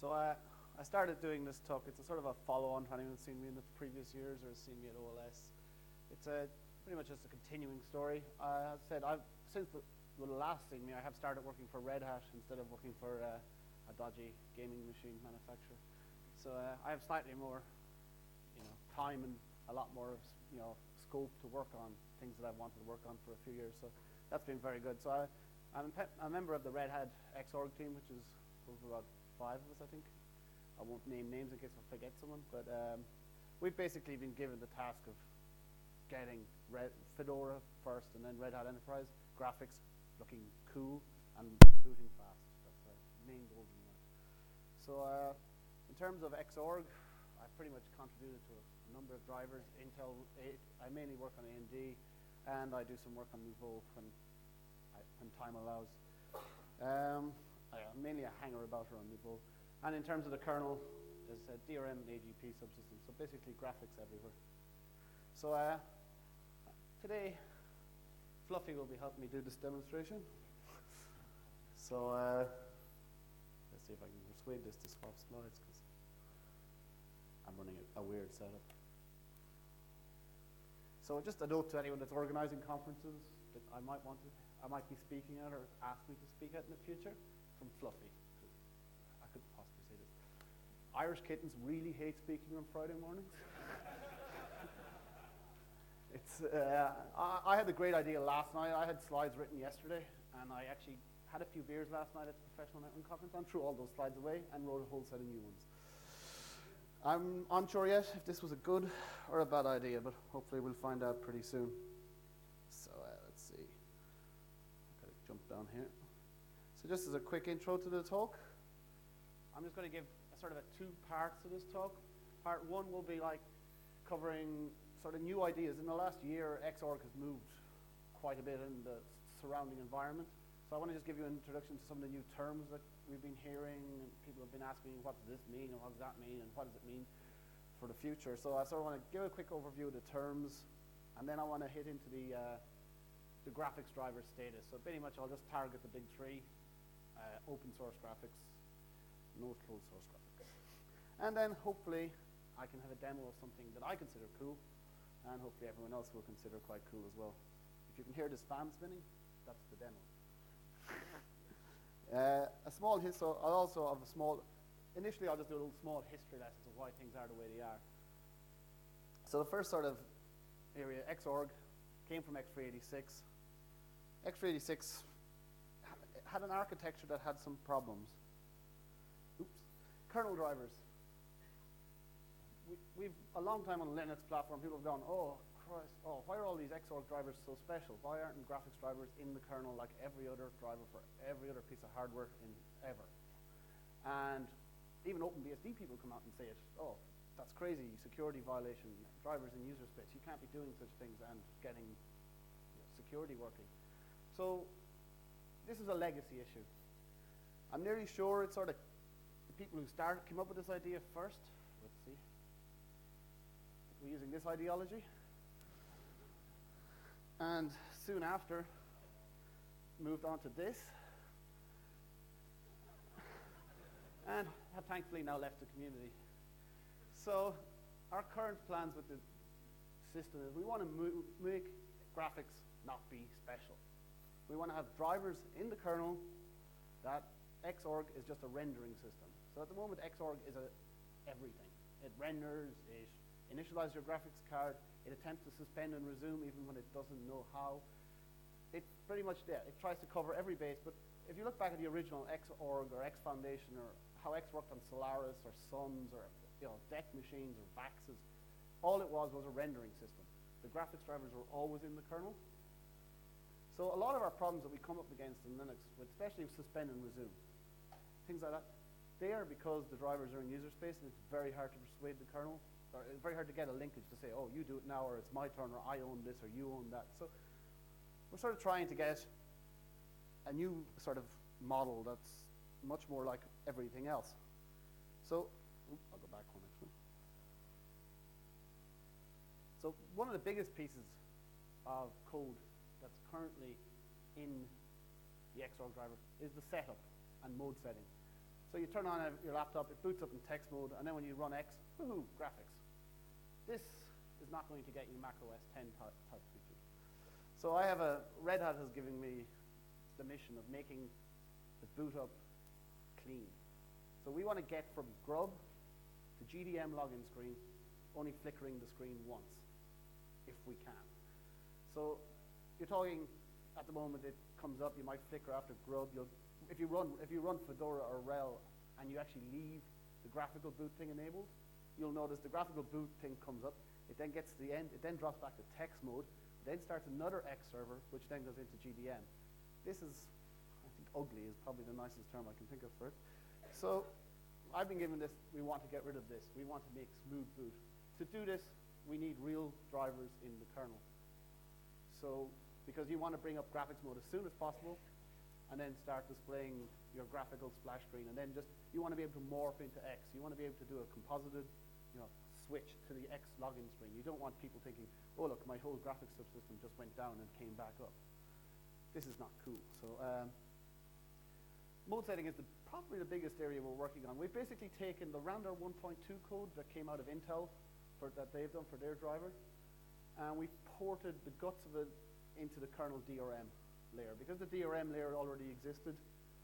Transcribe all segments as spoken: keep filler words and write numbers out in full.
So uh, I started doing this talk. It's a sort of a follow-on to anyone who's seen me in the previous years or has seen me at O L S. It's a pretty much just a continuing story. Uh, as I said, I've since the, the last seen me, I have started working for Red Hat instead of working for uh, a dodgy gaming machine manufacturer. So uh, I have slightly more, you know, time and a lot more, you know, scope to work on things that I've wanted to work on for a few years. So that's been very good. So I, I'm a member of the Red Hat Xorg team, which is about five of us, I think. I won't name names in case I forget someone, but um, we've basically been given the task of getting Red Fedora first and then Red Hat Enterprise graphics looking cool and booting fast. That's our main goal in that. So uh, in terms of Xorg, I pretty much contributed to a, a number of drivers. Intel eight, I mainly work on A M D, and I do some work on Nouveau when, I, when time allows. Um, I'm mainly a hanger about her on Nouveau. And in terms of the kernel, there's a D R M and A G P subsystem, so basically graphics everywhere. So uh, today, Fluffy will be helping me do this demonstration. So uh, let's see if I can persuade this to swap slides, because I'm running a, a weird setup. So just a note to anyone that's organizing conferences that I might want to, I might be speaking at or ask me to speak at in the future, from Fluffy. I could possibly say this. Irish kittens really hate speaking on Friday mornings. It's, uh, I, I had a great idea last night. I had slides written yesterday, and I actually had a few beers last night at the Professional Networking Conference and threw all those slides away and wrote a whole set of new ones. I'm unsure yet if this was a good or a bad idea, but hopefully we'll find out pretty soon. So uh, let's see. I've got to jump down here. So just as a quick intro to the talk, I'm just going to give a sort of a two parts to this talk. Part one will be like covering sort of new ideas. In the last year, Xorg has moved quite a bit in the surrounding environment. So I want to just give you an introduction to some of the new terms that we've been hearing. And people have been asking, what does this mean, and what does that mean, and what does it mean for the future? So I sort of want to give a quick overview of the terms, and then I want to hit into the, uh, the graphics driver status. So pretty much I'll just target the big three, uh, open source graphics, no closed source graphics. And then hopefully I can have a demo of something that I consider cool, and hopefully everyone else will consider quite cool as well. If you can hear this fan spinning, that's the demo. uh, a small his so I'll also have a small, initially I'll just do a little small history lesson of why things are the way they are. So the first sort of area, Xorg, came from X three eighty-six. X three eighty-six had an architecture that had some problems. Oops. Kernel drivers. We, we've a long time on the Linux platform, people have gone, oh, Christ, oh, why are all these Xorg drivers so special? Why aren't graphics drivers in the kernel like every other driver for every other piece of hardware in ever? And even OpenBSD people come out and say it, oh, that's crazy, security violation, drivers in user space. You can't be doing such things and getting you know, security working. So this is a legacy issue. I'm nearly sure it's sort of the people who started came up with this idea first. Let's see. We're using this ideology. And soon after, moved on to this. And have thankfully now left the community. So our current plans with the system is we want to mo make graphics not be special. We want to have drivers in the kernel that Xorg is just a rendering system. So at the moment, Xorg is a everything. It renders, it initializes your graphics card, it attempts to suspend and resume even when it doesn't know how. It pretty much, yeah, it tries to cover every base, but if you look back at the original Xorg or X Foundation or how X worked on Solaris or Suns or you know, D E C machines or VAXes, all it was was a rendering system. The graphics drivers were always in the kernel. So a lot of our problems that we come up against in Linux, with especially with suspend and resume, things like that, they are because the drivers are in user space and it's very hard to persuade the kernel, or it's very hard to get a linkage to say, oh, you do it now, or it's my turn, or I own this, or you own that. So we're sort of trying to get a new sort of model that's much more like everything else. So oops, I'll go back one actually. So one of the biggest pieces of code that's currently in the Xorg driver is the setup and mode setting. So you turn on a, your laptop, it boots up in text mode, and then when you run X, woohoo, graphics. This is not going to get you Mac O S ten type, type features. So I have a, Red Hat has given me the mission of making the boot up clean. So we want to get from Grub to G D M login screen, only flickering the screen once, if we can. So you're talking, at the moment it comes up, you might flicker after Grub. You'll, if you run, if you run Fedora or RHEL and you actually leave the graphical boot thing enabled, you'll notice the graphical boot thing comes up. It then gets to the end. It then drops back to text mode. Then starts another X server, which then goes into G D M. This is, I think, ugly is probably the nicest term I can think of for it. So I've been given this. We want to get rid of this. We want to make smooth boot. To do this, we need real drivers in the kernel. So because you want to bring up graphics mode as soon as possible, and then start displaying your graphical splash screen, and then just you want to be able to morph into X. You want to be able to do a composited, you know, switch to the X login screen. You don't want people thinking, oh look, my whole graphics subsystem just went down and came back up. This is not cool. So um, mode setting is the, probably the biggest area we're working on. We've basically taken the Randar one point two code that came out of Intel for, that they've done for their driver, and we ported the guts of it into the kernel D R M layer. Because the D R M layer already existed,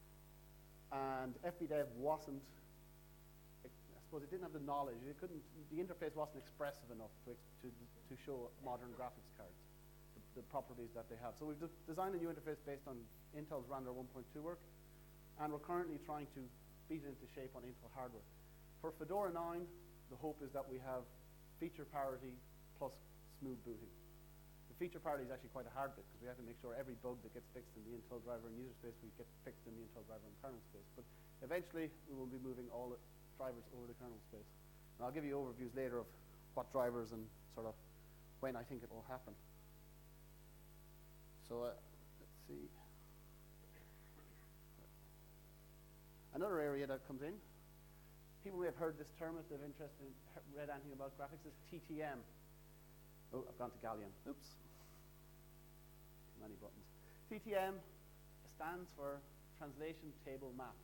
and F B dev wasn't, I suppose it didn't have the knowledge, it couldn't, the interface wasn't expressive enough to, to, to show modern graphics cards, the, the properties that they have. So we've de designed a new interface based on Intel's Randar one point two work, and we're currently trying to beat it into shape on Intel hardware. For Fedora nine, the hope is that we have feature parity plus smooth booting. The feature parity is actually quite a hard bit, because we have to make sure every bug that gets fixed in the Intel driver and user space, we get fixed in the Intel driver and kernel space. But eventually, we will be moving all the drivers over to kernel space. And I'll give you overviews later of what drivers and sort of when I think it will happen. So uh, let's see. Another area that comes in, people may have heard this term if they're interested in read anything about graphics, is T T M. Oh, I've gone to Galleon. Oops. Many buttons. T T M stands for Translation Table Maps.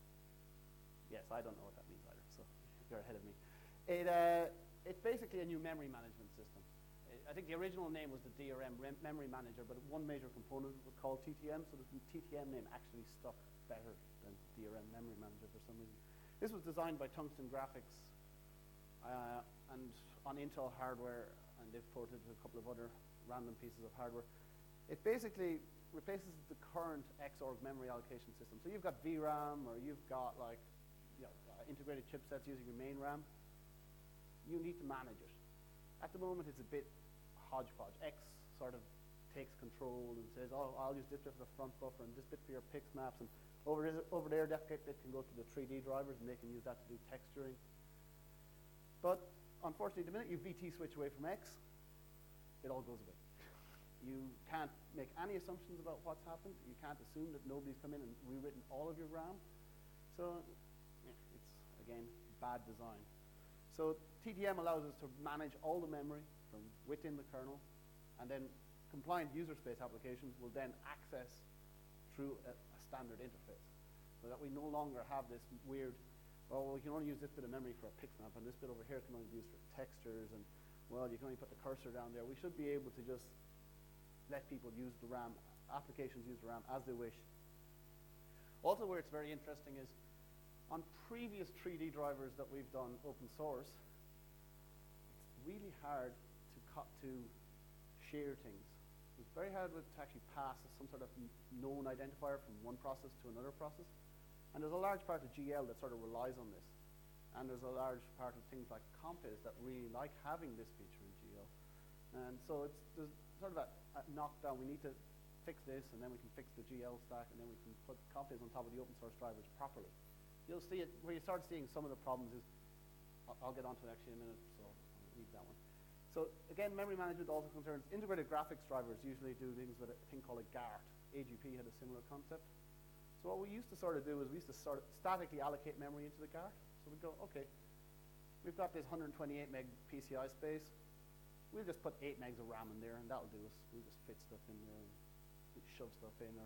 Yes, I don't know what that means either, so you're ahead of me. It, uh, it's basically a new memory management system. I think the original name was the D R M Memory Manager, but one major component was called T T M, so the T T M name actually stuck better than D R M Memory Manager for some reason. This was designed by Tungsten Graphics uh, and on Intel hardware, and they've ported to a couple of other random pieces of hardware. It basically replaces the current Xorg memory allocation system. So you've got V RAM, or you've got like you know, uh, integrated chipsets using your main RAM. You need to manage it. At the moment, it's a bit hodgepodge. X sort of takes control and says, oh, I'll use this bit for the front buffer and this bit for your P I X maps. And over, this, over there, that bit can go to the three D drivers, and they can use that to do texturing. But unfortunately, the minute you V T switch away from X, it all goes away. You can't make any assumptions about what's happened. You can't assume that nobody's come in and rewritten all of your RAM. So yeah, it's, again, bad design. So T T M allows us to manage all the memory from within the kernel, and then compliant user space applications will then access through a, a standard interface, so that we no longer have this weird, oh, we can only use this bit of memory for a P I X map, and this bit over here can only be used for textures, and, well, you can only put the cursor down there. We should be able to just let people use the RAM, applications use the RAM as they wish. Also, where it's very interesting is, on previous three D drivers that we've done open source, it's really hard to cut to share things. It's very hard to actually pass some sort of known identifier from one process to another process. And there's a large part of G L that sort of relies on this. And there's a large part of things like Compiz that really like having this feature in G L. And so it's there's sort of a, a knockdown. We need to fix this, and then we can fix the G L stack, and then we can put Compiz on top of the open source drivers properly. You'll see it, where you start seeing some of the problems is, I'll, I'll get onto it actually in a minute, so I'll leave that one. So again, memory management also concerns integrated graphics drivers usually do things with a thing called a GART. A G P had a similar concept. So what we used to sort of do is we used to sort of statically allocate memory into the GART. So we'd go, okay, we've got this one hundred twenty-eight meg P C I space. We'll just put eight megs of RAM in there, and that'll do us. We'll just fit stuff in there and shove stuff in. Or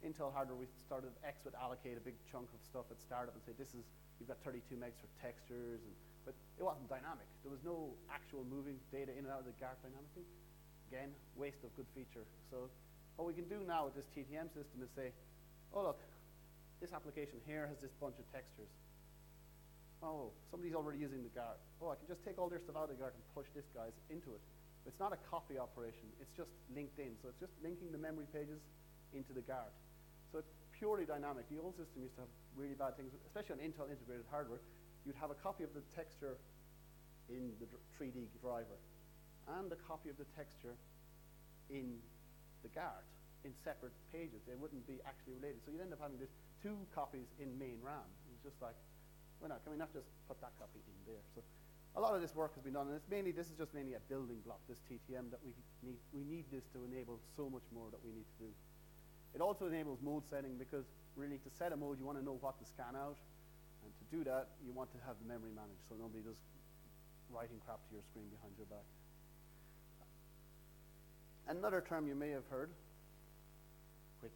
Intel hardware, we started X would allocate a big chunk of stuff at startup and say, this is, you've got thirty-two megs for textures, and, but it wasn't dynamic. There was no actual moving data in and out of the G A R T dynamically. Again, waste of good feature. So what we can do now with this T T M system is say, oh look, this application here has this bunch of textures. Oh, somebody's already using the G A R T. Oh, I can just take all their stuff out of the G A R T and push this guy's into it. It's not a copy operation, it's just linked in. So it's just linking the memory pages into the G A R T. So it's purely dynamic. The old system used to have really bad things, especially on Intel integrated hardware. You'd have a copy of the texture in the three D driver and a copy of the texture in the G A R T in separate pages. They wouldn't be actually related. So you'd end up having this two copies in main RAM. It's just like, why not? Can we not just put that copy in there? So a lot of this work has been done, and it's mainly, this is just mainly a building block, this T T M, that we need, we need this to enable so much more that we need to do. It also enables mode setting, because really to set a mode, you want to know what to scan out, and to do that, you want to have the memory managed so nobody does writing crap to your screen behind your back. Another term you may have heard, which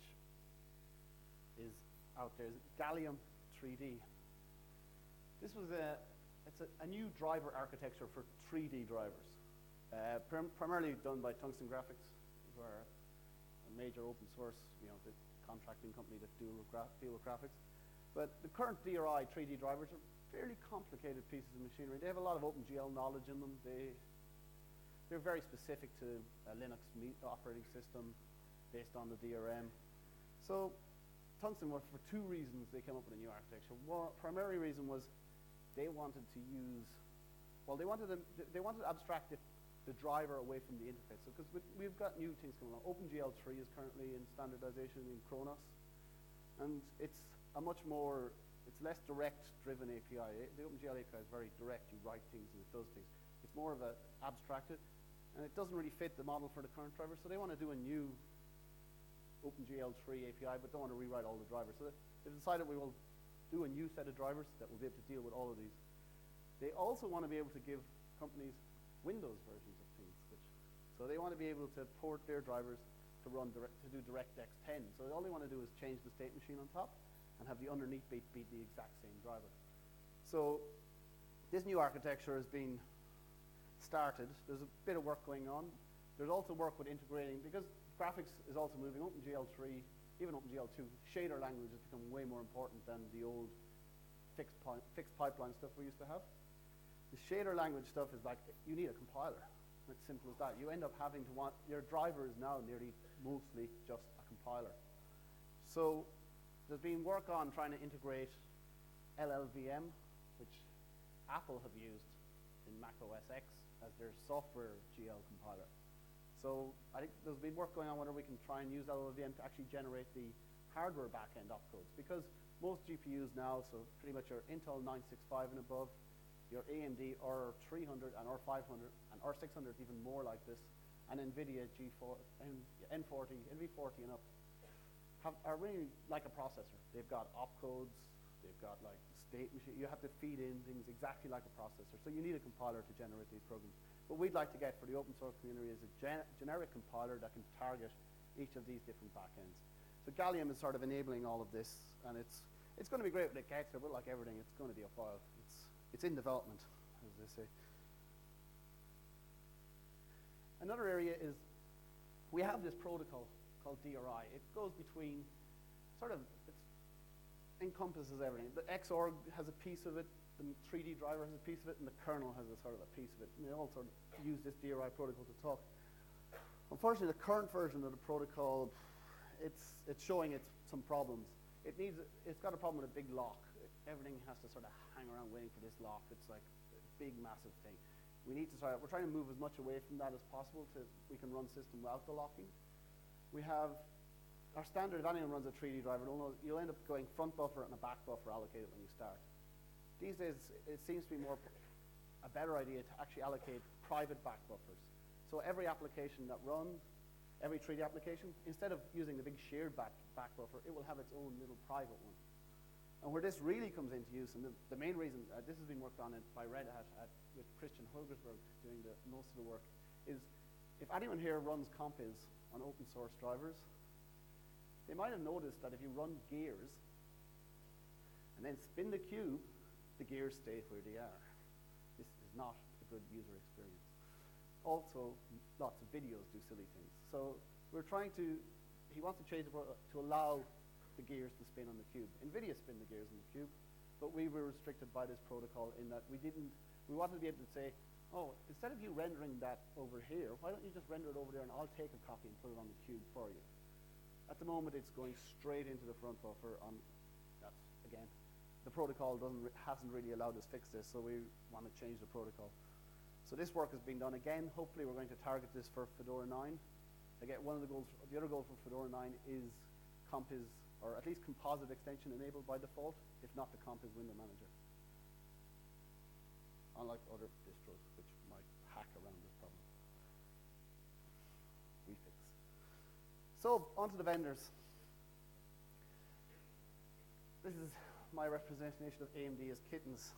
is out there, is Gallium three D. This was a, it's a, a new driver architecture for three D drivers, uh, prim primarily done by Tungsten Graphics, who are a major open source, you know, the contracting company that deal with, deal with graphics. But the current D R I three D drivers are fairly complicated pieces of machinery. They have a lot of OpenGL knowledge in them. They, they're very specific to a Linux operating system based on the D R M. So Tungsten, were, for two reasons, they came up with a new architecture. One primary reason was they wanted to use, well, they wanted to, they wanted to abstract the, the driver away from the interface. So, because we've got new things coming along. OpenGL three is currently in standardization in Khronos, and it's a much more, it's less direct-driven A P I. The OpenGL A P I is very direct. You write things and it does things. It's more of a abstracted, and it doesn't really fit the model for the current driver. So they want to do a new OpenGL three A P I, but don't want to rewrite all the drivers. So they've decided we will do a new set of drivers that will be able to deal with all of these. They also want to be able to give companies Windows versions of things, which, so they want to be able to port their drivers to run direct, to do DirectX ten. So all they want to do is change the state machine on top and have the underneath be, be the exact same driver. So this new architecture has been started. There's a bit of work going on. There's also work with integrating, because graphics is also moving. OpenGL three, even OpenGL two, shader language has become way more important than the old fixed, pi fixed pipeline stuff we used to have. The shader language stuff is like, you need a compiler. It's simple as that. You end up having to want, your driver is now nearly mostly just a compiler. So there's been work on trying to integrate L L V M, which Apple have used in Mac O S X as their software G L compiler. So I think there's been work going on whether we can try and use L L V M to actually generate the hardware backend opcodes, because most G P Us now, so pretty much your Intel nine sixty-five and above, your A M D R three hundred and R five hundred, and R six hundred is even more like this, and NVIDIA G four, N forty, N V forty and up, have, are really like a processor. They've got opcodes, they've got like state machine. You have to feed in things exactly like a processor. So you need a compiler to generate these programs. What we'd like to get for the open source community is a gen generic compiler that can target each of these different backends. So Gallium is sort of enabling all of this, and it's it's going to be great when it gets there, but like everything, it's going to be a while. It's it's in development, as they say. Another area is we have this protocol called D R I. It goes between sort of, it encompasses everything. The Xorg has a piece of it, the three D driver has a piece of it, and the kernel has a sort of a piece of it. And they all sort of use this D R I protocol to talk. Unfortunately, the current version of the protocol, it's it's showing it's some problems. It needs, it's got a problem with a big lock. It, everything has to sort of hang around waiting for this lock. It's like a big, massive thing. We need to try, we're trying to move as much away from that as possible to, we can run system without the locking. We have, our standard, if anyone runs a three D driver, you'll, know, you'll end up going front buffer and a back buffer allocated when you start. These days, it seems to be more, a better idea to actually allocate private back buffers. So every application that runs, every three D application, instead of using the big shared back, back buffer, it will have its own little private one. And where this really comes into use, and the, the main reason, uh, this has been worked on it by Red Hat at, with Christian Holgersberg doing the, most of the work, is if anyone here runs Compiz on open source drivers, they might have noticed that if you run gears and then spin the cube, the gears stay where they are. This is not a good user experience. Also, lots of videos do silly things. So we're trying to, he wants to change the pro to allow the gears to spin on the cube. NVIDIA spin the gears on the cube, but we were restricted by this protocol in that we didn't, we wanted to be able to say, oh, instead of you rendering that over here, why don't you just render it over there and I'll take a copy and put it on the cube for you. At the moment, it's going straight into the front buffer on, that's, again, the protocol doesn't re hasn't really allowed us fix this, so we want to change the protocol. So this work is being done again. Hopefully we're going to target this for Fedora nine. Again, one of the goals, the other goal for Fedora nine is Compiz, or at least composite extension enabled by default, if not the Compiz window manager. Unlike other distros, which might hack around this problem. We fix. So, onto the vendors. This is my representation of A M D as kittens.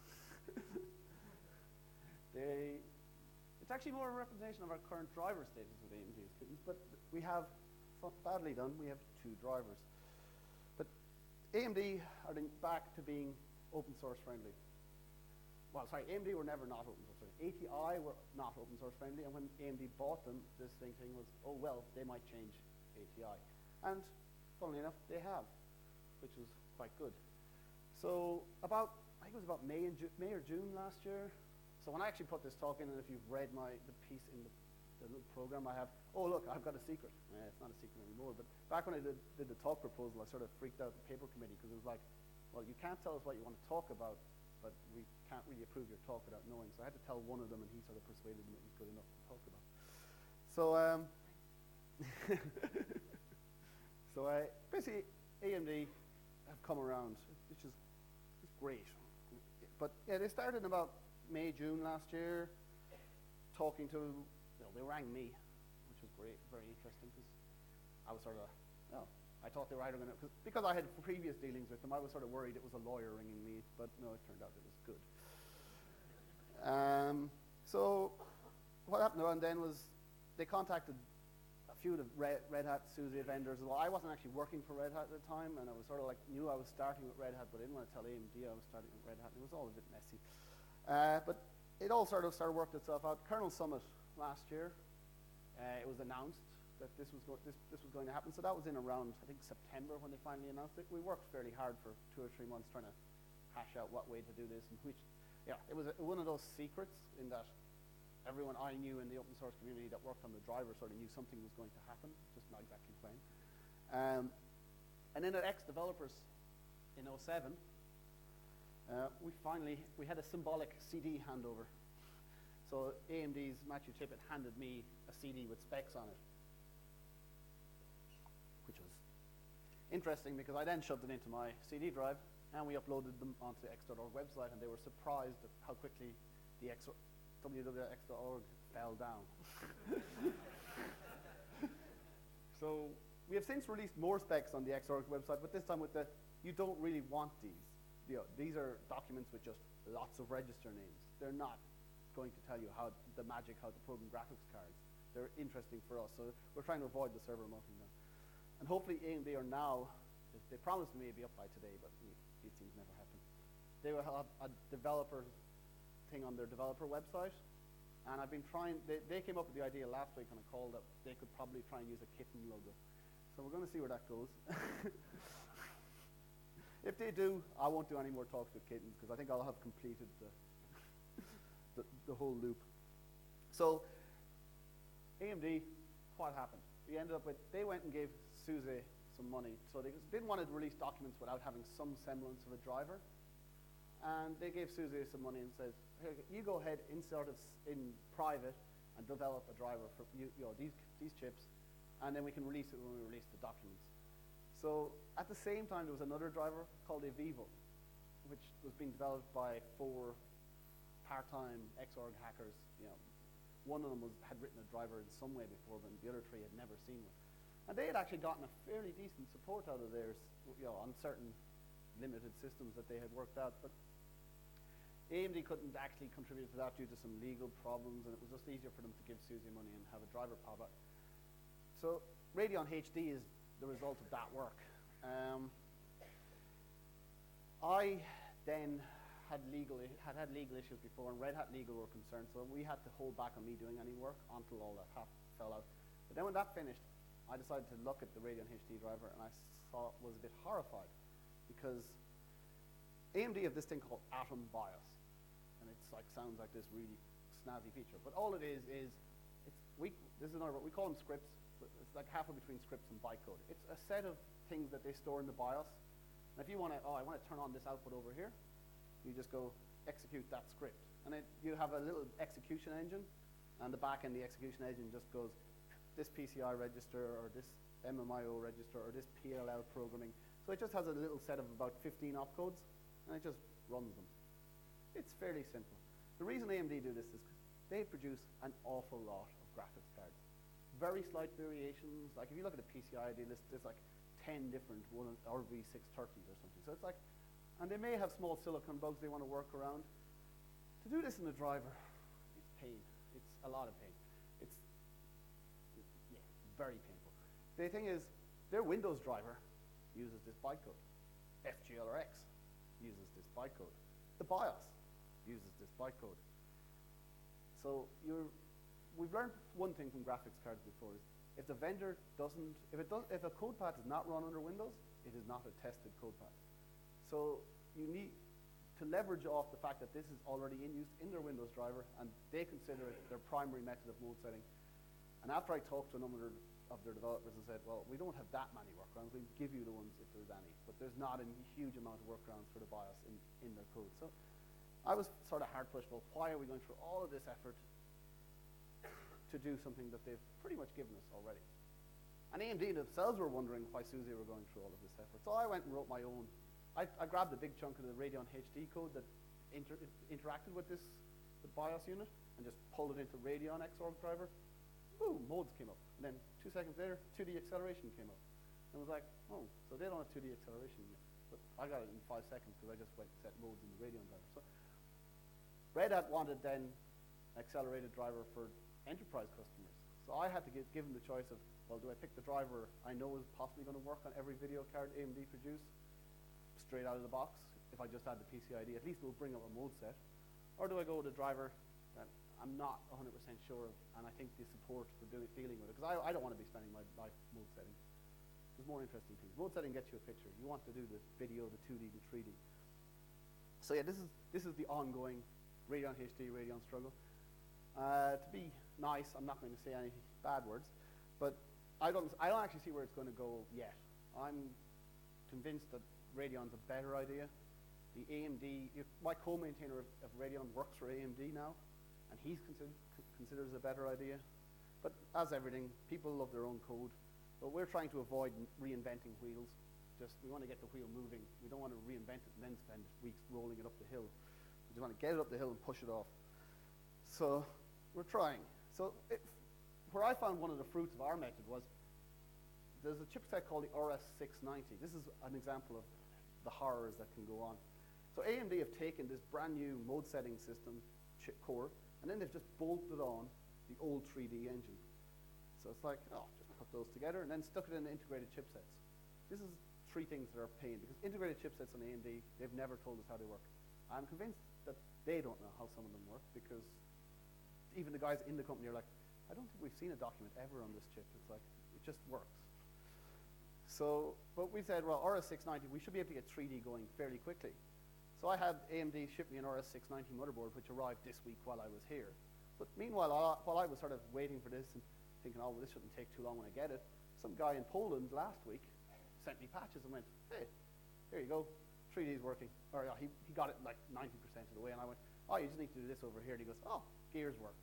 they, it's actually more a representation of our current driver status with A M D as kittens, but we have, badly done, we have two drivers. But A M D are back to being open source friendly. Well, sorry, A M D were never not open source friendly. A T I were not open source friendly, and when A M D bought them, this thing, thing was, oh well, they might change A T I. And funnily enough, they have, which was quite good. So about, I think it was about May, and Ju May or June last year. So when I actually put this talk in, and if you've read my the piece in the, the little program I have, oh look, I've got a secret. Eh, it's not a secret anymore, but back when I did, did the talk proposal, I sort of freaked out the paper committee because it was like, well, you can't tell us what you want to talk about, but we can't really approve your talk without knowing. So I had to tell one of them, and he sort of persuaded me it was good enough to talk about. So, um, so I, basically, A M D have come around, which is it's great. But yeah, they started in about May, June last year, talking to, you know, they rang me, which was great, very interesting, because I was sort of, oh, I thought they were either going to, because I had previous dealings with them, I was sort of worried it was a lawyer ringing me, but no, it turned out it was good. Um, so what happened around then was they contacted a few of the Red, Red Hat SUSE vendors. Well, I wasn't actually working for Red Hat at the time, and I was sort of like, knew I was starting with Red Hat, but I didn't want to tell A M D I was starting with Red Hat. It was all a bit messy. Uh, but it all sort of started worked itself out. Kernel Summit last year, uh, it was announced that this was, this, this was going to happen. So that was in around, I think, September when they finally announced it. We worked fairly hard for two or three months trying to hash out what way to do this and which, yeah, it was a, one of those secrets in that everyone I knew in the open source community that worked on the driver sort of knew something was going to happen, just not exactly when. Um, and then at X Developers in oh seven, uh, we finally, we had a symbolic C D handover. So A M D's Matthew Tippett handed me a C D with specs on it, which was interesting because I then shoved it into my C D drive and we uploaded them onto the X dot org website, and they were surprised at how quickly the X w w w dot x dot org fell down. So we have since released more specs on the X dot org website, but this time with the, you don't really want these. You know, these are documents with just lots of register names. They're not going to tell you how the magic, how to program graphics cards. They're interesting for us, so we're trying to avoid the server mounting them. And hopefully A M D are now, they promised me it'd be up by today, but these things never happen. They will have a developer thing on their developer website, and I've been trying, they, they came up with the idea last week on a call that they could probably try and use a kitten logo. So we're going to see where that goes. If they do, I won't do any more talks with kittens because I think I'll have completed the, the, the whole loop. So A M D, what happened? We ended up with, they went and gave SUSE some money. So they didn't want to release documents without having some semblance of a driver. And they gave SUSE some money and said, hey, you go ahead, insert it in private and develop a driver for you, you know, these, these chips, and then we can release it when we release the documents. So at the same time, there was another driver called Evivo, which was being developed by four part-time X org hackers. You know, one of them was, had written a driver in some way before, but the other three had never seen one. And they had actually gotten a fairly decent support out of theirs, you know, on certain limited systems that they had worked out. But A M D couldn't actually contribute to that due to some legal problems, and it was just easier for them to give SUSE money and have a driver pop up. So Radeon H D is the result of that work. Um, I then had legal had had legal issues before, and Red Hat Legal were concerned, so we had to hold back on me doing any work until all that half fell out. But then when that finished, I decided to look at the Radeon H D driver, and I saw was a bit horrified because A M D have this thing called Atom BIOS, and it's like sounds like this really snazzy feature. But all it is is it's we this is another we call them scripts. But it's like halfway between scripts and bytecode. It's a set of things that they store in the BIOS. And if you want to, oh, I want to turn on this output over here, you just go execute that script. And it, you have a little execution engine, and the back end, the execution engine just goes, this P C I register, or this M M I O register, or this P L L programming. So it just has a little set of about fifteen opcodes, and it just runs them. It's fairly simple. The reason A M D do this is because they produce an awful lot of graphics cards. Very slight variations, like if you look at the P C I I D list, there's like ten different one R V six thirties or something. So it's like, and they may have small silicon bugs they want to work around. To do this in the driver, it's pain. It's a lot of pain. It's, yeah, very painful. The thing is, their Windows driver uses this bytecode. F G L R X uses this bytecode. The BIOS uses this bytecode. So you're, we've learned one thing from graphics cards before is if the vendor doesn't, if it does, if a code path does not run under Windows, it is not a tested code path. So you need to leverage off the fact that this is already in use in their Windows driver, and they consider it their primary method of mode setting. And after I talked to a number of their developers and said, well, we don't have that many workarounds, we'll give you the ones if there's any, but there's not a huge amount of workarounds for the BIOS in, in their code. So I was sort of hard pushed, well, why are we going through all of this effort to do something that they've pretty much given us already? And A M D themselves were wondering why SUSE were going through all of this effort. So I went and wrote my own. I, I grabbed a big chunk of the Radeon H D code that inter interacted with this the BIOS unit and just pulled it into Radeon Xorg driver. Boom, modes came up. And then two seconds later, two D acceleration came up. And I was like, oh, so they don't have two D acceleration yet. But I got it in five seconds because I just went and set modes in the Radeon driver. So Red Hat wanted then accelerated driver for enterprise customers. So I had to give, give them the choice of, well, do I pick the driver I know is possibly going to work on every video card A M D produce straight out of the box? If I just add the P C I D, at least it will bring up a mode set. Or do I go with a driver that I'm not one hundred percent sure of, and I think the support for doing, dealing with it, because I, I don't want to be spending my life mode setting. There's more interesting things. Mode setting gets you a picture. You want to do the video, the two D, the three D. So yeah, this is, this is the ongoing Radeon H D, Radeon struggle. Uh, to be nice, I'm not going to say any bad words, but I don't, I don't actually see where it's going to go yet. I'm convinced that Radeon's a better idea. The A M D, if my co-maintainer of, of Radeon works for A M D now, and he's consider, considers it a better idea. But as everything, people love their own code, but we're trying to avoid reinventing wheels. Just, we want to get the wheel moving. We don't want to reinvent it and then spend weeks rolling it up the hill. We just want to get it up the hill and push it off. So we're trying. So if, where I found one of the fruits of our method was there's a chipset called the R S six ninety. This is an example of the horrors that can go on. So A M D have taken this brand new mode setting system chip core, and then they've just bolted on the old three D engine. So it's like, oh, just put those together and then stuck it in the integrated chipsets. This is three things that are pain, because integrated chipsets on A M D, they've never told us how they work. I'm convinced that they don't know how some of them work, because even the guys in the company are like, I don't think we've seen a document ever on this chip. It's like, it just works. So, but we said, well, R S six ninety, we should be able to get three D going fairly quickly. So I had A M D ship me an R S six ninety motherboard, which arrived this week while I was here. But meanwhile, while I was sort of waiting for this and thinking, oh, well, this shouldn't take too long when I get it, some guy in Poland last week sent me patches and went, hey, here you go, three D's working. Or yeah, he, he got it like ninety percent of the way, and I went, oh, you just need to do this over here. And he goes, oh, Gears works.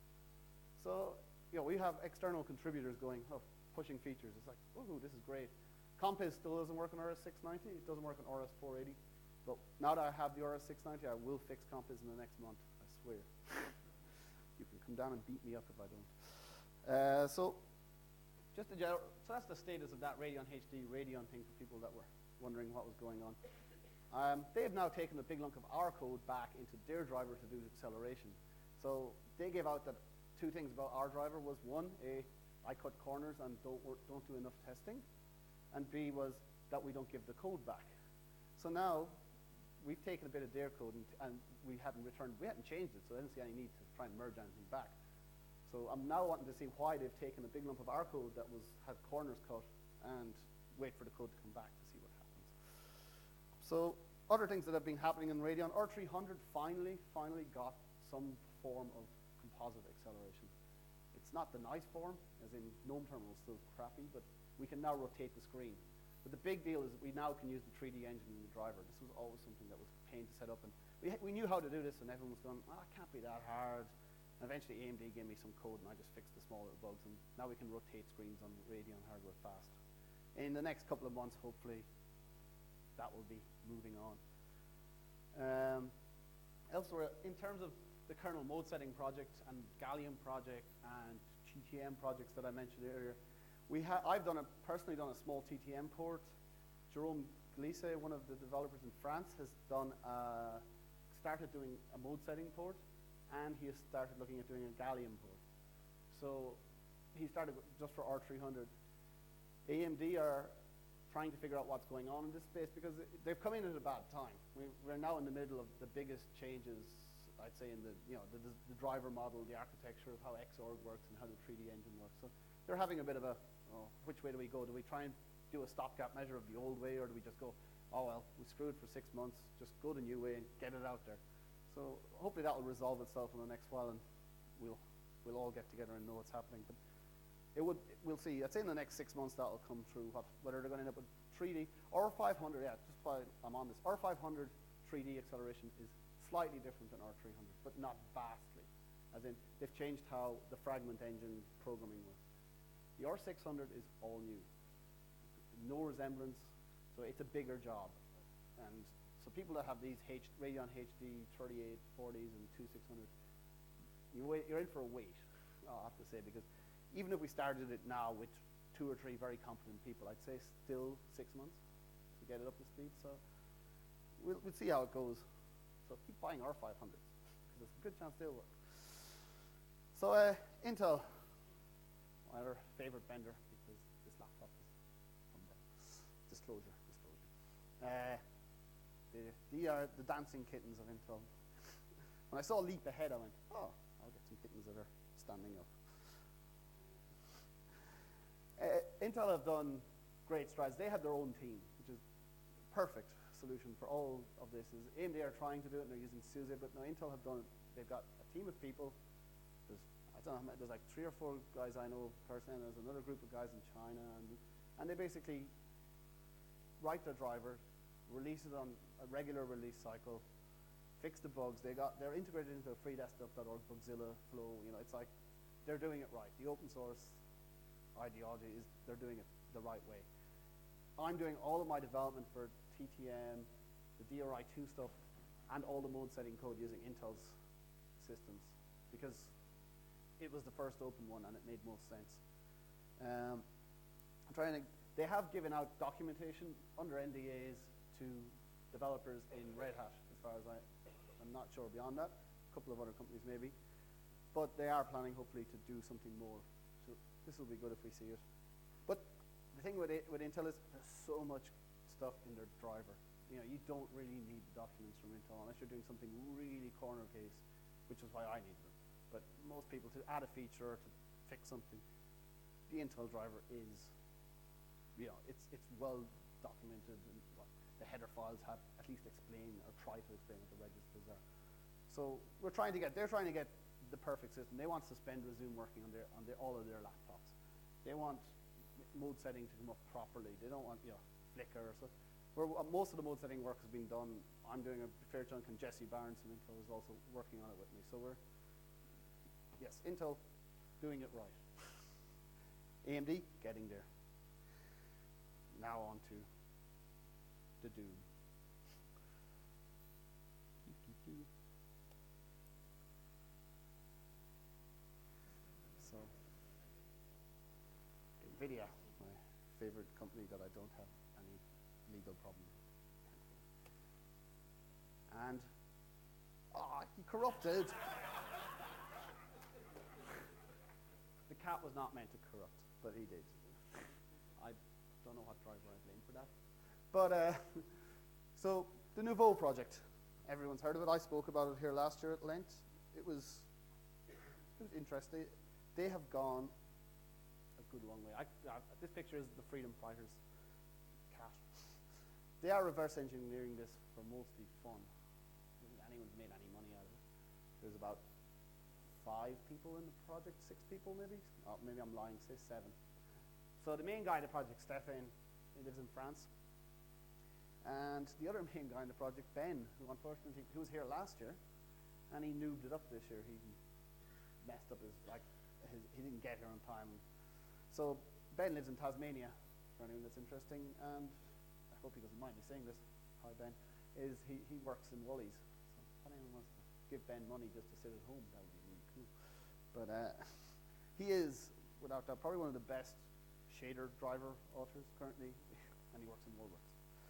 So, you know, we have external contributors going, oh, pushing features. It's like, ooh, this is great. Compiz still doesn't work on R S six ninety. It doesn't work on R S four eighty. But now that I have the R S six ninety, I will fix Compiz in the next month, I swear. You can come down and beat me up if I don't. Uh, so, just a general, so that's the status of that Radeon H D Radeon thing for people that were wondering what was going on. Um, they have now taken a big lunk of our code back into their driver to do acceleration. So they gave out that two things about our driver was one, a, I cut corners and don't, work, don't do enough testing. and B was that we don't give the code back. So now we've taken a bit of their code and, and we hadn't returned, we hadn't changed it, so I didn't see any need to try and merge anything back. So I'm now wanting to see why they've taken a big lump of our code that was had corners cut and wait for the code to come back to see what happens. So other things that have been happening in Radeon, R three hundred finally, finally got some form of composite acceleration. It's not the nice form, as in GNOME terminal is still crappy, but we can now rotate the screen. But the big deal is we now can use the three D engine in the driver. This was always something that was a pain to set up, and we, we knew how to do this, and everyone was going, oh, it can't be that hard. And eventually A M D gave me some code, and I just fixed the small little bugs, and now we can rotate screens on Radeon hardware fast. In the next couple of months, hopefully, that will be moving on. Um, elsewhere, in terms of the kernel mode setting project and Gallium project and T T M projects that I mentioned earlier, we ha I've done a, personally done a small T T M port. Jerome Glisse, one of the developers in France, has done a, started doing a mode setting port, and he has started looking at doing a Gallium port. So he started just for R three hundred. A M D are trying to figure out what's going on in this space because they've come in at a bad time. We, we're now in the middle of the biggest changes, I'd say, in the you know the, the driver model, the architecture of how Xorg works and how the three D engine works. So they're having a bit of a, oh, which way do we go? Do we try and do a stopgap measure of the old way, or do we just go, oh well, we screwed for six months, just go the new way and get it out there? So hopefully that will resolve itself in the next while, and we'll we'll all get together and know what's happening. But it would we'll see. I'd say in the next six months that will come through. What, whether they're going to end up with three D or five hundred. Yeah, just while I'm on this, R five hundred three D acceleration is slightly different than R three hundred, but not vastly. As in, they've changed how the fragment engine programming works. The R six hundred is all new, no resemblance, so it's a bigger job. And so people that have these H Radeon H D thirty-eight forties and two six hundred, you wait, you're in for a wait, I have to say, because even if we started it now with two or three very competent people, I'd say still six months to get it up to speed. So we'll, we'll see how it goes. So keep buying R five hundreds, because there's a good chance they'll work. So uh, Intel, my other favorite vendor, because this laptop is from there. Disclosure, disclosure. Uh, the, they are the dancing kittens of Intel. When I saw Leap Ahead, I went, oh, I'll get some kittens that are standing up. Uh, Intel have done great strides. They have their own team, which is perfect solution for all of this. Is A M D are trying to do it, and they're using SUSE, but no, Intel have done it. They've got a team of people. There's, I don't know, there's like three or four guys I know personally, and there's another group of guys in China, and, and they basically write their driver, release it on a regular release cycle, fix the bugs. They got, they're integrated into free desktop dot org, Bugzilla, Flow. You know, it's like they're doing it right. The open source ideology is they're doing it the right way. I'm doing all of my development for T T M, the D R I two stuff, and all the mode setting code using Intel's systems, because it was the first open one and it made most sense. Um, I'm trying to, they have given out documentation under N D As to developers in Red Hat, as far as I, I'm not sure beyond that, a couple of other companies maybe, but they are planning hopefully to do something more. So this will be good if we see it. But the thing with, it, with Intel is there's so much stuff in their driver. You know, you don't really need the documents from Intel unless you're doing something really corner case, which is why I needed them. But most people, to add a feature, to fix something, the Intel driver is, you know, it's it's well documented, and what the header files have at least explain or try to explain what the registers are. So we're trying to get, they're trying to get the perfect system. They want suspend resume working on their on their, all of their laptops. They want mode setting to come up properly. They don't want, you know, flicker or so. Where uh, most of the mode setting work has been done, I'm doing a fair chunk, and Jesse Barnes from Intel is also working on it with me. So we're, yes, Intel doing it right. A M D getting there. Now on to the Doom. So, NVIDIA, my favorite company that I don't have any legal problem with. And, ah, oh, he corrupted. The cat was not meant to corrupt, but he did. I Don't know what driver I blame for that. But uh, so the Nouveau project, everyone's heard of it. I spoke about it here last year at length. It was it was interesting. They have gone a good long way. I, uh, this picture is the Freedom Fighters cat. They are reverse engineering this for mostly fun. I don't think anyone's made any money out of it. There's about five people in the project, six people maybe. Oh, maybe I'm lying, say seven. So the main guy in the project, Stefan, he lives in France. And the other main guy in the project, Ben, who unfortunately, who was here last year, and he noobed it up this year. He messed up his, like, his, he didn't get here on time. So Ben lives in Tasmania, for anyone that's interesting, and I hope he doesn't mind me saying this, hi Ben, is he, he works in Woolies. So if anyone wants to give Ben money just to sit at home, that would be really cool. But uh, he is, without doubt, probably one of the best shader driver authors currently, and he works in Woolworths.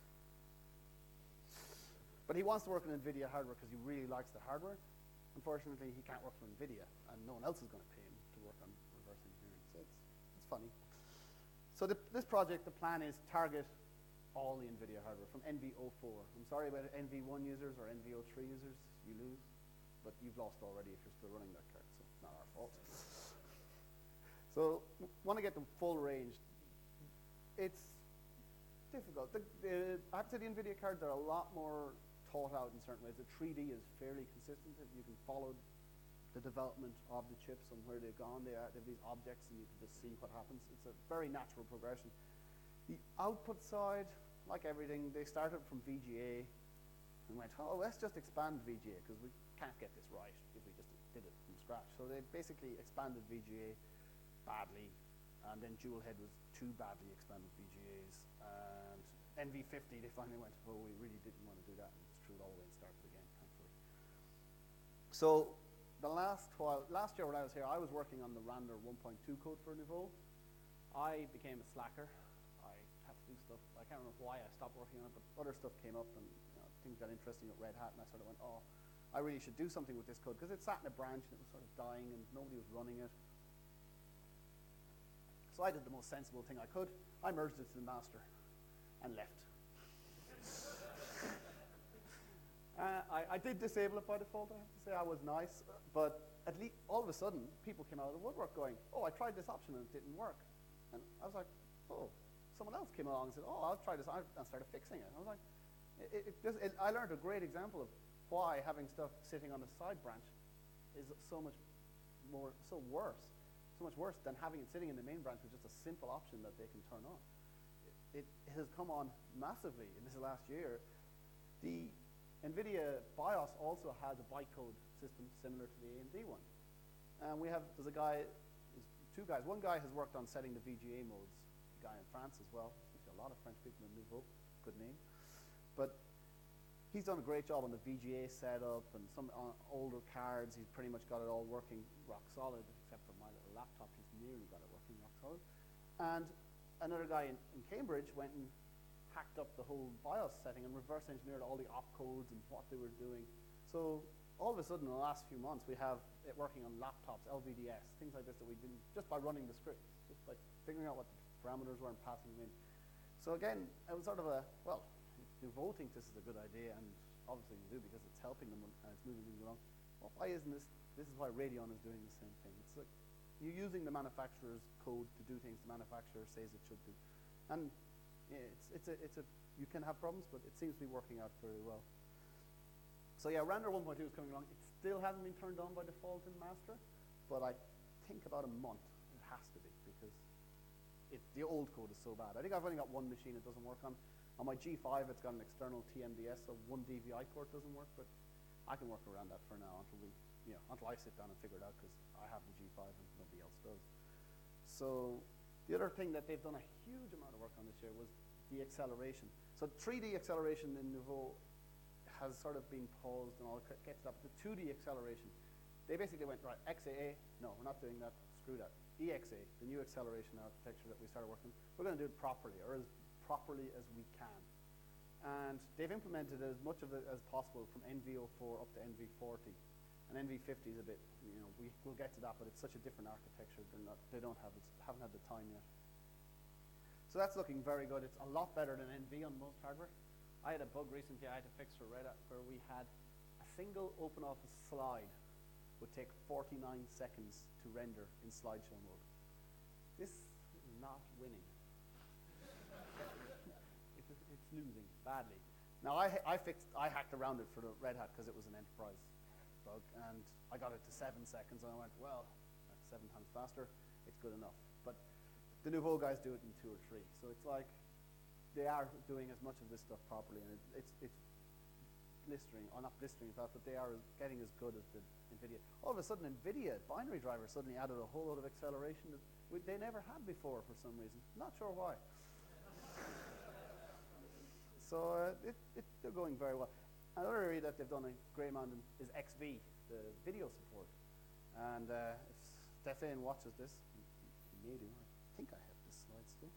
But he wants to work on NVIDIA hardware because he really likes the hardware. Unfortunately, he can't work for NVIDIA, and no one else is going to pay him to work on reverse engineering. So it's, it's funny. So the, this project, the plan is target all the NVIDIA hardware from N V oh four. I'm sorry about N V one users or N V oh three users, you lose. But you've lost already if you're still running that card, so it's not our fault. So want to get the full range. It's difficult. The, the, I have to say the NVIDIA cards are a lot more thought out in certain ways. The three D is fairly consistent. You can follow the development of the chips and where they've gone. They, are, they have these objects and you can just see what happens. It's a very natural progression. The output side, like everything, they started from V G A and went, oh, let's just expand V G A because we can't get this right if we just did it from scratch. So they basically expanded V G A badly, and then dual head was two badly expanded V G As. And N V fifty, they finally went, oh, we really didn't want to do that, and just threw it all away and started again, thankfully. So the last while, last year when I was here, I was working on the Randor one point two code for Nouveau. I became a slacker. I had to do stuff. I can't remember why I stopped working on it, but other stuff came up, and you know, things got interesting at Red Hat, and I sort of went, oh, I really should do something with this code, because it sat in a branch, and it was sort of dying, and nobody was running it. So I did the most sensible thing I could. I merged it to the master and left. uh, I, I did disable it by default, I have to say. I was nice, but at least all of a sudden, people came out of the woodwork going, oh, I tried this option and it didn't work. And I was like, oh, someone else came along and said, oh, I'll try this, and started fixing it. I was like, it, it just, it, I learned a great example of why having stuff sitting on a side branch is so much more, so worse, so much worse than having it sitting in the main branch with just a simple option that they can turn on. It, it has come on massively in this last year. The NVIDIA BIOS also has a bytecode system similar to the A M D one. And we have, there's a guy, there's two guys. One guy has worked on setting the V G A modes, a guy in France as well. There's a lot of French people in Nouveau, good name. But he's done a great job on the V G A setup and some uh, older cards. He's pretty much got it all working rock solid, except for my little laptop. He's nearly got it working rock solid. And another guy in, in Cambridge went and hacked up the whole BIOS setting and reverse engineered all the opcodes and what they were doing. So all of a sudden in the last few months we have it working on laptops, L V D S, things like this that we didn't, just by running the scripts, just by figuring out what the parameters were and passing them in. So again, it was sort of a, well, Nouveau thinks this is a good idea, and obviously we do because it's helping them and it's moving things along. Well, why isn't this, this is why Radeon is doing the same thing. It's like, you're using the manufacturer's code to do things the manufacturer says it should do. And yeah, it's, it's, a, it's a, you can have problems, but it seems to be working out very well. So yeah, Randor one point two is coming along. It still hasn't been turned on by default in master, but I think about a month it has to be, because it, the old code is so bad. I think I've only got one machine it doesn't work on. On my G five, it's got an external T M D S, so one D V I port doesn't work, but I can work around that for now until we, you know, until I sit down and figure it out, because I have the G five and nobody else does. So the other thing that they've done a huge amount of work on this year was the acceleration. So three D acceleration in Nouveau has sort of been paused and all gets up. The two D acceleration, they basically went, right, X A A, no, we're not doing that, screw that. E X A, the new acceleration architecture that we started working, we're going to do it properly, or as properly as we can. And they've implemented as much of it as possible from N V oh four up to N V forty. And N V fifty is a bit, you know, we, we'll get to that, but it's such a different architecture. They're not, they don't have, haven't had the time yet. So that's looking very good. It's a lot better than N V on most hardware. I had a bug recently I had to fix for Red Hat where we had a single OpenOffice slide would take forty-nine seconds to render in slideshow mode. This is not winning. it's, it's losing badly. Now I, I fixed, I hacked around it for the Red Hat because it was an enterprise bug, and I got it to seven seconds, and I went, well, that's seven times faster. It's good enough. But the Nouveau guys do it in two or three, so it's like they are doing as much of this stuff properly, and it, it's it's blistering, or not blistering fast, but they are getting as good as the NVIDIA. All of a sudden, NVIDIA binary driver suddenly added a whole lot of acceleration that we, they never had before for some reason. Not sure why. So uh, it, it, they're going very well. Another area that they've done a great amount in is X V, the video support. And uh, if Stefan watches this, he, he may do. I think I have this slide still.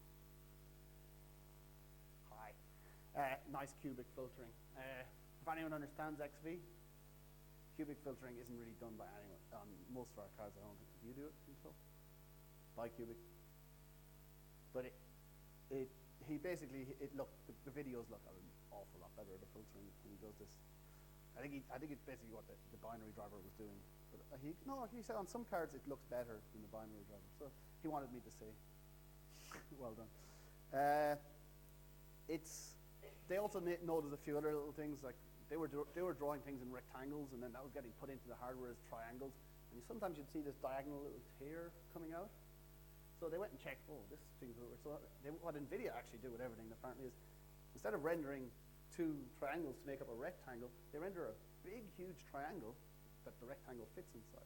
Hi. Uh, nice cubic filtering. Uh, if anyone understands X V, cubic filtering isn't really done by anyone on most of our cards. I don't think. Do you do it yourself? Bicubic. But it, it he basically, it look, the, the videos look an awful lot better, the filtering, when he does this. I think he, I think it's basically what the, the binary driver was doing. But uh, he, no, he said on some cards it looks better than the binary driver. So he wanted me to say, well done. Uh, it's, they also noticed a few other little things, like they were, they were drawing things in rectangles, and then that was getting put into the hardware as triangles. And you, sometimes you'd see this diagonal little tear coming out. So they went and checked, oh, this thing's over. So they, what NVIDIA actually do with everything apparently is, instead of rendering two triangles to make up a rectangle, they render a big, huge triangle that the rectangle fits inside.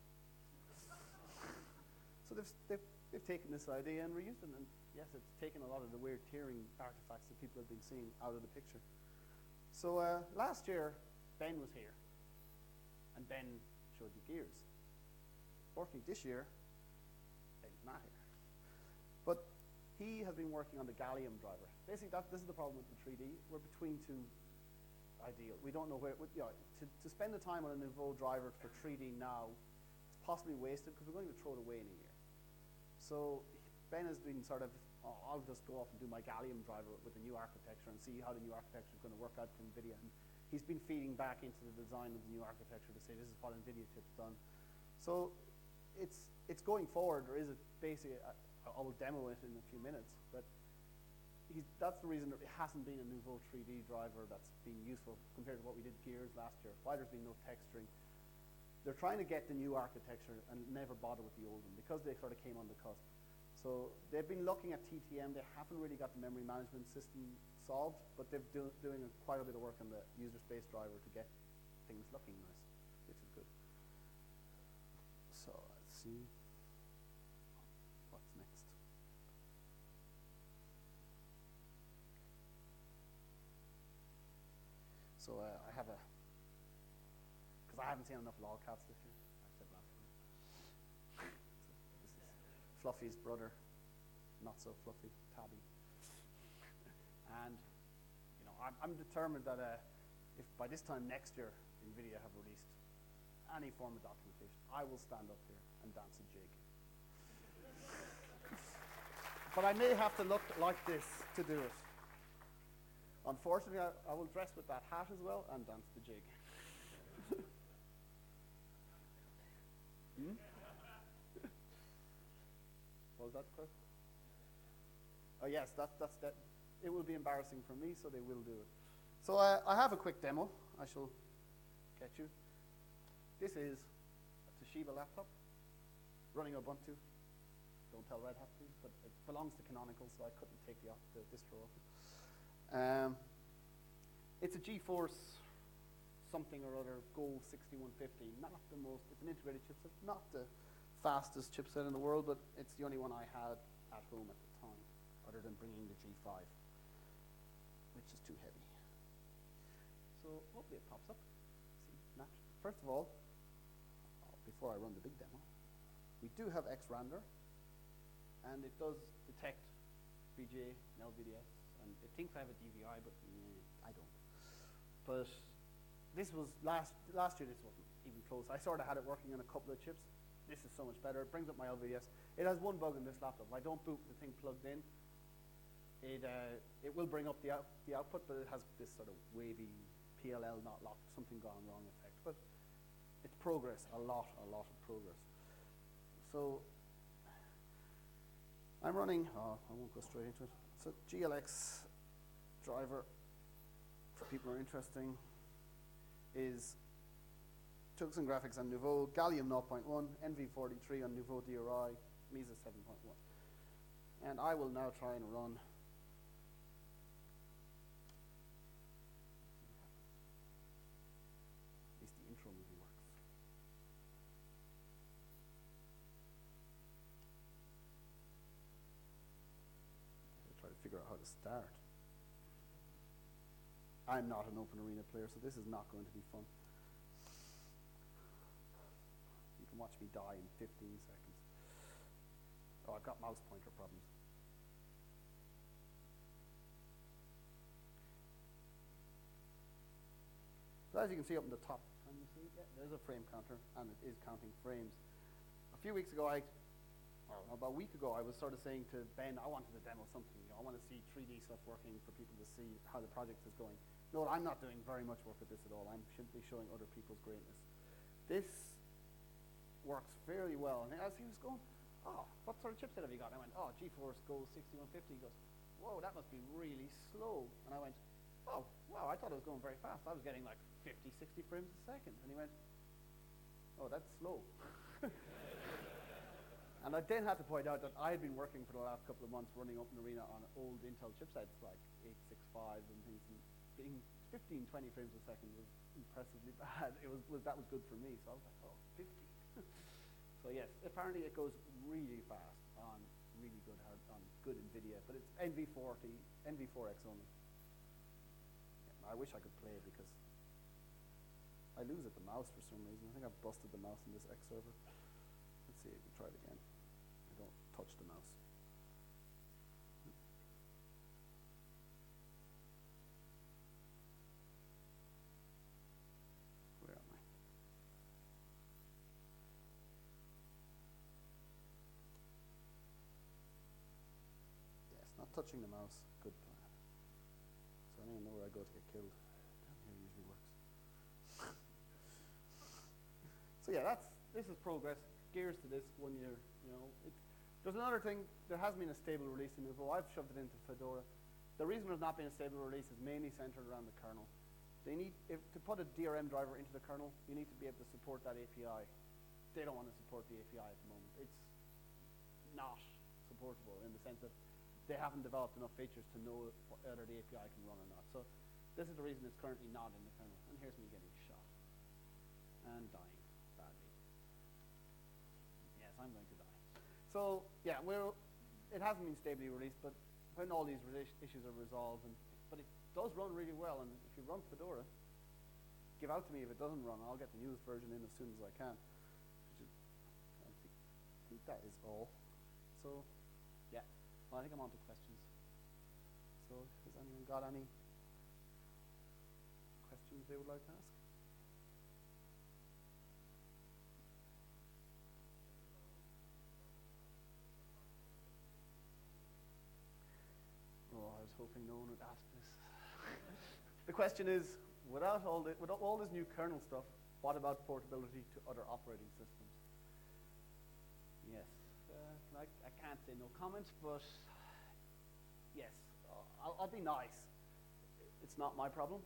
So they've, they've, they've taken this idea and reused it, and yes, it's taken a lot of the weird tearing artifacts that people have been seeing out of the picture. So uh, last year, Ben was here, and Ben showed you gears. Fortunately, this year, Ben's not here. But he has been working on the Gallium driver. Basically, that, this is the problem with the three D. We're between two ideal. We don't know where, you know, to, to spend the time on a Nouveau driver for three D now, it's possibly wasted because we're going to throw it away in a year. So Ben has been sort of, oh, I'll just go off and do my Gallium driver with the new architecture and see how the new architecture is going to work out for NVIDIA. And he's been feeding back into the design of the new architecture to say this is what NVIDIA chip's done. So it's, it's going forward. There is a basically, a, I will demo it in a few minutes, but he's, that's the reason that it hasn't been a Nouveau three D driver that's been useful compared to what we did gears last year. Why there's been no texturing. They're trying to get the new architecture and never bother with the old one because they sort of came on the cusp. So they've been looking at T T M. They haven't really got the memory management system solved, but they're do, doing a, quite a bit of work on the user space driver to get things looking nice, which is good. So let's see. What's next? So uh, I have a, because I haven't seen enough lolcats this year. I said last time. So this is Fluffy's brother, not so fluffy, Tabby. And you know, I'm, I'm determined that uh, if by this time next year NVIDIA have released any form of documentation, I will stand up here and dance a jig. But I may have to look like this to do it. Unfortunately, I, I will dress with that hat as well and dance the jig. hmm? What was that question? Oh yes, that, that's that. It will be embarrassing for me, so they will do it. So uh, I have a quick demo. I shall get you. This is a Toshiba laptop running Ubuntu. Don't tell Red Hat, please, but it belongs to Canonical, so I couldn't take the, the distro off it. Um, it's a GeForce something or other Gold sixty-one fifty. Not the most, it's an integrated chipset, not the fastest chipset in the world, but it's the only one I had at home at the time, other than bringing the G five, which is too heavy. So hopefully it pops up. See, not, first of all, before I run the big demo, we do have X-Randor, and it does detect V G A and L V D S. And it thinks I have a D V I, but mm, I don't. But this was last last year. This wasn't even close. I sort of had it working on a couple of chips. This is so much better. It brings up my L V D S. It has one bug in this laptop. If I don't boot the thing plugged in, it uh, it will bring up the out, the output, but it has this sort of wavy P L L not locked, something gone wrong effect. But it's progress, a lot, a lot of progress. So I'm running, oh, I won't go straight into it. So G L X driver, for people who are interested, is Tungsten Graphics on Nouveau, Gallium zero point one, N V forty-three on Nouveau D R I, Mesa seven point one. And I will now try and run at least the intro movie works. I'll try to figure out how to start. I'm not an open arena player, so this is not going to be fun. You can watch me die in fifteen seconds. Oh, I've got mouse pointer problems. So as you can see up in the top, can you see? Yeah, there's a frame counter, and it is counting frames. A few weeks ago, I, or about a week ago, I was sort of saying to Ben, I wanted to demo something. You know, I want to see three D stuff working for people to see how the project is going. No, I'm not doing very much work with this at all. I'm simply showing other people's greatness. This works fairly well. And as he was going, oh, what sort of chipset have you got? And I went, oh, GeForce Go sixty-one fifty. He goes, whoa, that must be really slow. And I went, oh, wow, I thought it was going very fast. I was getting like fifty, sixty frames a second. And he went, oh, that's slow. And I then had to point out that I had been working for the last couple of months running Open Arena on old Intel chipsets like eight sixty-fives and things. And being fifteen, twenty frames a second was impressively bad. It was, was that was good for me. So I was like, oh, fifty. So yes, apparently it goes really fast on really good hard, on good NVIDIA, but it's N V forty, N V four X only. Yeah, I wish I could play it because I lose at the mouse for some reason. I think I've busted the mouse in this X server. Let's see if we try it again. I don't touch the mouse. Where am I? Yes, not touching the mouse. Good plan. So I don't even know where I go to get killed. Down here usually works. So yeah, that's this is progress. Gears to this one year. You know, it, there's another thing. There hasn't been a stable release in Nouveau. I've shoved it into Fedora. The reason there's not been a stable release is mainly centered around the kernel. They need if to put a D R M driver into the kernel, you need to be able to support that A P I. They don't want to support the A P I at the moment. It's not supportable in the sense that they haven't developed enough features to know whether the A P I can run or not. So this is the reason it's currently not in the kernel. And here's me getting shot and dying badly. Yes, I'm going to die. So yeah, we're, it hasn't been stably released, but when all these issues are resolved, and, but it does run really well, and if you run Fedora, give out to me if it doesn't run. I'll get the newest version in as soon as I can. Which is, I think, I think that is all. So yeah, well, I think I'm on to questions. So has anyone got any questions they would like to ask? Oh, I was hoping no one would ask this. The question is, without all, the, without all this new kernel stuff, what about portability to other operating systems? Yes, uh, I, I can't say no comment, but yes, uh, I'll, I'll be nice. It's not my problem.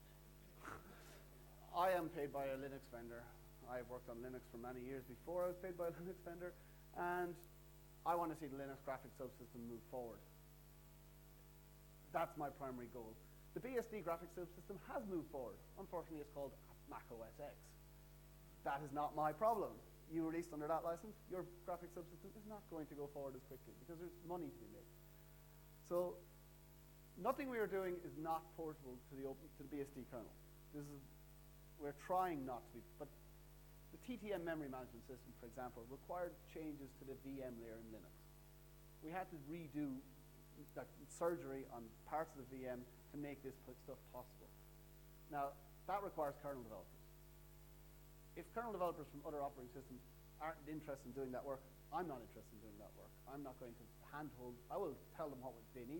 I am paid by a Linux vendor. I've worked on Linux for many years before I was paid by a Linux vendor, and I want to see the Linux graphics subsystem move forward. That's my primary goal. The B S D graphics subsystem has moved forward. Unfortunately, it's called Mac O S X. That is not my problem. You released under that license, your graphics subsystem is not going to go forward as quickly because there's money to be made. So nothing we are doing is not portable to the, open, to the B S D kernel. This is, we're trying not to be, but the T T M memory management system, for example, required changes to the V M layer in Linux. We had to redo that surgery on parts of the V M to make this stuff possible. Now, that requires kernel developers. If kernel developers from other operating systems aren't interested in doing that work, I'm not interested in doing that work. I'm not going to handhold, I will tell them what they need.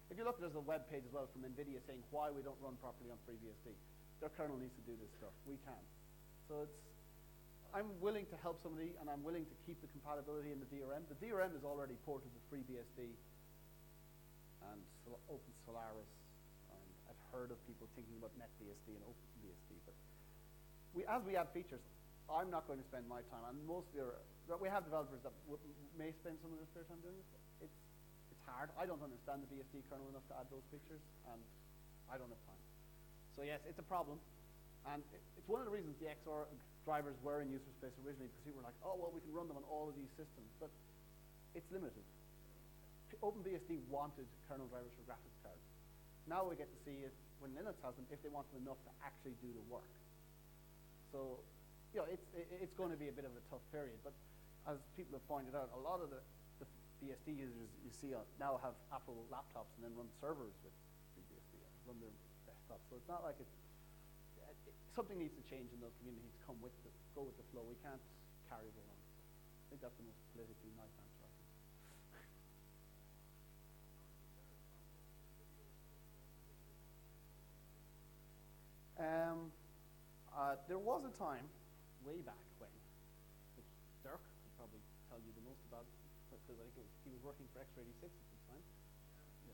If you look, there's a web page as well from NVIDIA saying why we don't run properly on FreeBSD. Their kernel needs to do this stuff. We can't. So it's, I'm willing to help somebody, and I'm willing to keep the compatibility in the D R M. The D R M is already ported to FreeBSD and Sol Open Solaris. And I've heard of people thinking about NetBSD and OpenBSD. But we, as we add features, I'm not going to spend my time, and most of your, we have developers that w may spend some of their spare time doing it. It's, it's hard. I don't understand the B S D kernel enough to add those features, and I don't have time. So yes, it's a problem. And it, it's one of the reasons the X R drivers were in user space originally, because people were like, oh, well, we can run them on all of these systems. But it's limited. OpenBSD wanted kernel drivers for graphics cards. Now we get to see it when Linux has them, if they want them enough to actually do the work. So, you know, it's, it, it's going to be a bit of a tough period. But as people have pointed out, a lot of the, the B S D users you see uh, now have Apple laptops and then run servers with FreeBSD, run their desktops. So it's not like it's, it, something needs to change in those communities to come with the, go with the flow. We can't carry it along. So I think that's the most politically nice answer, I think. Um, uh, there was a time, way back when, which Dirk could probably tell you the most about, because I think it was, he was working for X eighty-six at the time. Yeah.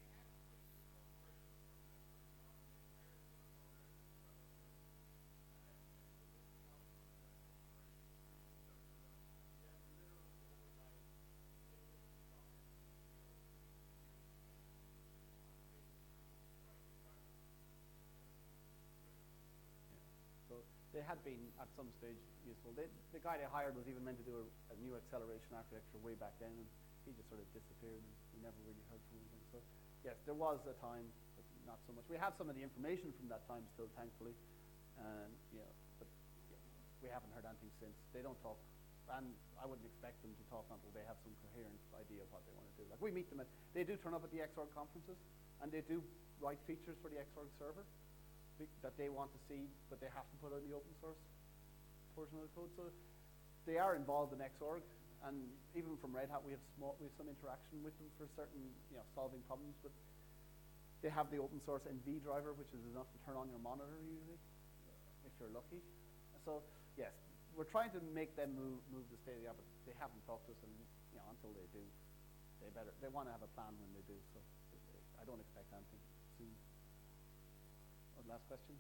So they had been at some stage useful. They, the guy they hired was even meant to do a, a new acceleration architecture way back then, and he just sort of disappeared, and we never really heard from him again. So yes, there was a time, but not so much. We have some of the information from that time still, thankfully, and you know, but yeah, we haven't heard anything since. They don't talk, and I wouldn't expect them to talk until they have some coherent idea of what they want to do. Like we meet them at, they do turn up at the X org conferences, and they do write features for the X org server that they want to see, but they have to put on the open source portion of the code. So they are involved in X org, and even from Red Hat, we have small, we have some interaction with them for certain, you know, solving problems. But they have the open source N V driver, which is enough to turn on your monitor usually, if you're lucky. So yes, we're trying to make them move move the state of the art, but they haven't talked to us, and you know, until they do, they better they want to have a plan when they do. So I don't expect anything soon. Last question.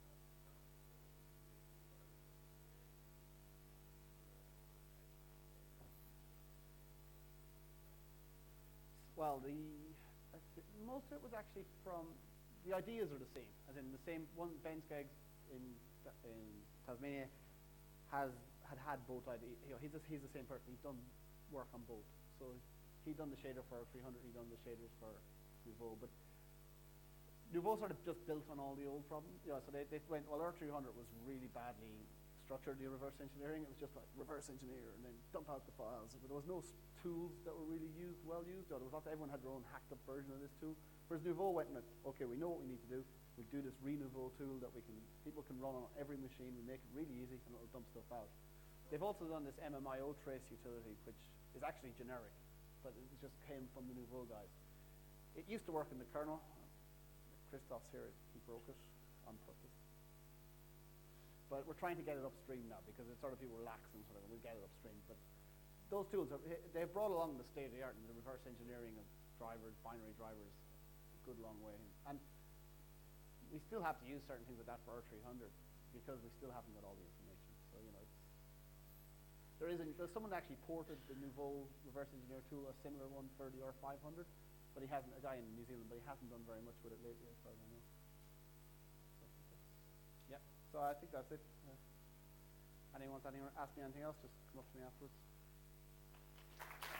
Well, the uh, most of it was actually from the ideas are the same, as in the same one. Ben Skeggs in in Tasmania has had had both ideas. You know, he's a, he's the same person. He's done work on both. So he done the shader for three hundred. He done the shaders for Nouveau, but Nouveau sort of just built on all the old problems. Yeah, so they, they went, well, R three hundred was really badly structured, the reverse engineering. It was just like reverse engineer and then dump out the files. But there was no tools that were really used, well used. There was lots, everyone had their own hacked up version of this tool. Whereas Nouveau went and went, okay, we know what we need to do. We'll do this re-Nouveau tool that we can, people can run on every machine. We make it really easy and it'll dump stuff out. They've also done this M M I O trace utility, which is actually generic, but it just came from the Nouveau guys. It used to work in the kernel. Christoph's here, he broke it on purpose. But we're trying to get it upstream now because it's sort of people relax and sort of, we'll get it upstream. But those tools, are, they've brought along the state of the art in the reverse engineering of drivers, binary drivers, a good long way. And we still have to use certain things like that for R three hundred because we still haven't got all the information. So, you know, it's, there is a, there's someone that actually ported the Nouveau reverse engineer tool, a similar one for the R five hundred. But he hasn't, a guy in New Zealand, but he hasn't done very much with it lately, as far as I know. So I think that's, yeah, so I think that's it. Uh, anyone wants to ask me anything else, just come up to me afterwards.